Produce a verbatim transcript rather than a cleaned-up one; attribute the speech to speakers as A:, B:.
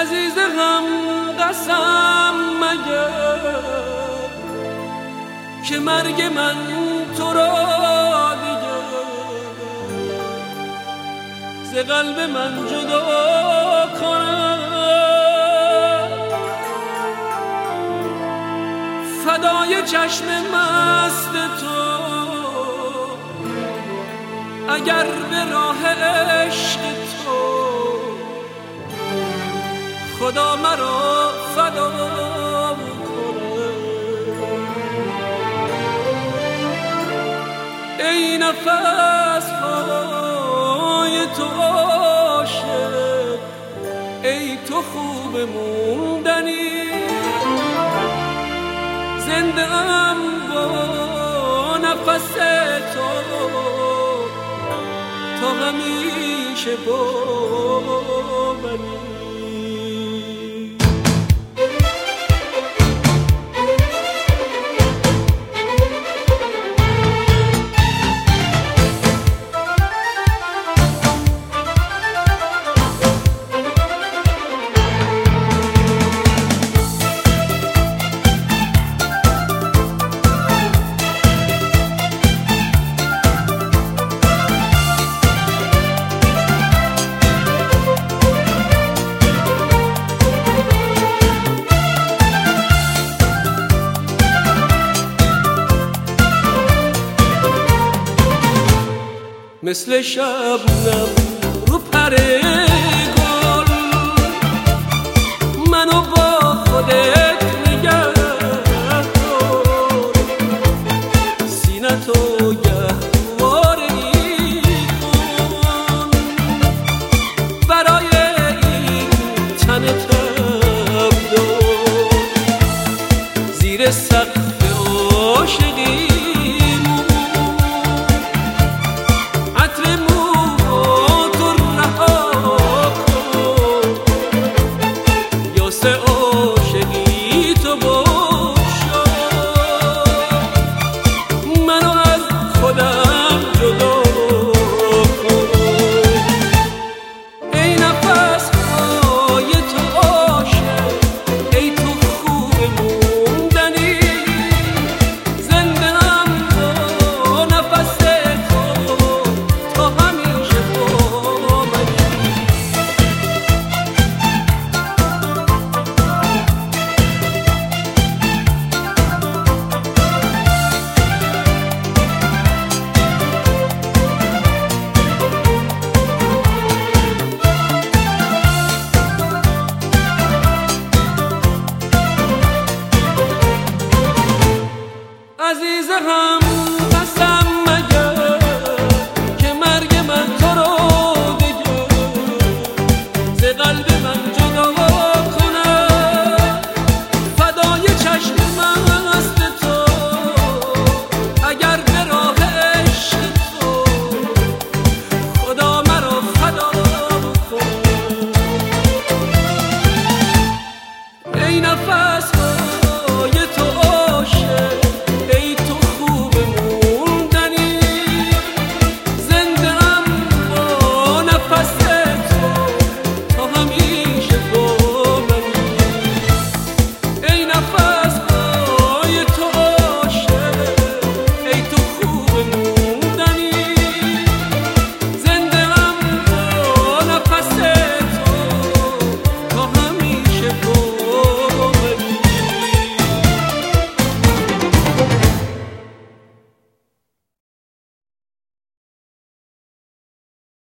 A: عزیز غم قسم مگر که مرگ من تو را دیگر ز قلب من جدا کنم. فدای چشم مست تو اگر به راه عشق تو خدا مرا فدا کنه. ای نفس های تو عاشق، ای تو خوب موندنی، زنده ام با نفس تو تا همیشه با منی. مثل شبنم رو پر گل منو با خودت نگه دار، سینه‌تو گهواره‌ای کن برای این تن تبدار. زیر سقف عاشقی عزیز غم قسم مگر که مرگ من تو رو دیگر ز قلب